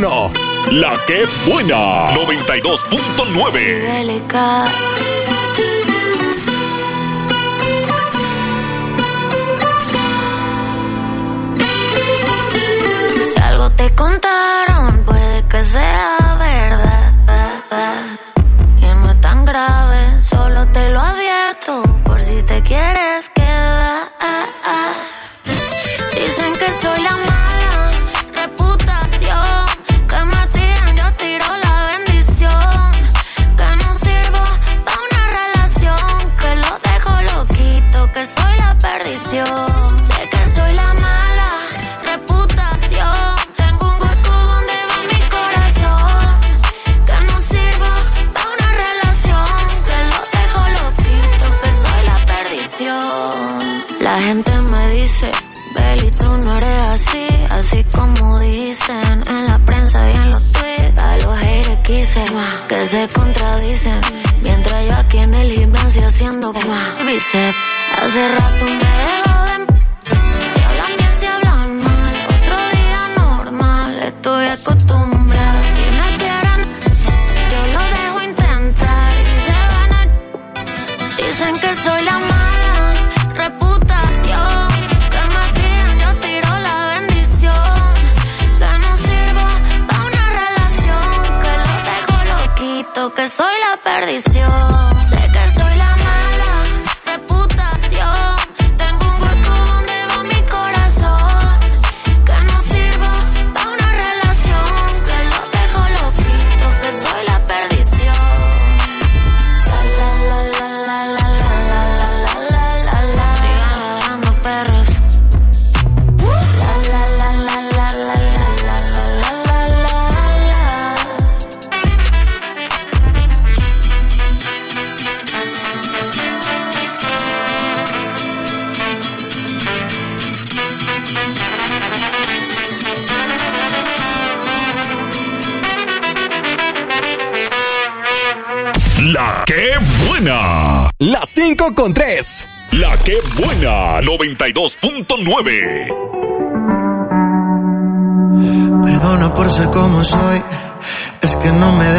1. La que buena. 92.9. Si algo te contaron, puede que sea verdad. Y no es tan grave, solo te lo advierto por si te quieres quedar. Dicen que soy la mala reputación, que me tiran, yo tiro la bendición, que no sirvo pa' una relación, que lo dejo loquito, que soy la perdición. Sé que soy la mala reputación, tengo un hueco donde va mi corazón, que no sirvo pa' una relación, que lo dejo loquito, que soy la perdición. La gente me dice, Beli, tú no eres así, así como dicen en la prensa y en los tweets. A los haters quise que se contradicen, mientras yo aquí en el gimnasio haciendo bíceps. Hace rato me dejo de si hablan bien, si hablan mal, otro día normal, estoy acostumbrada. Si me quieren, yo lo dejo intentar y se van a... Dicen que soy la mala reputación, que me tiran, yo tiro la bendición, que no sirvo pa' una relación, que lo dejo loquito, que soy la perdición. Sé que soy la mala reputación, tengo un hueco donde va mi corazón, que no sirvo pa' una relación, que lo dejo loquito, que soy la perdición. La la la la la la la la la la la. Sigan rodando perros. La la la la la la la la la la la. La que buena. La 5 con 3. La que buena. 92.9. Perdona por ser como soy, es que no me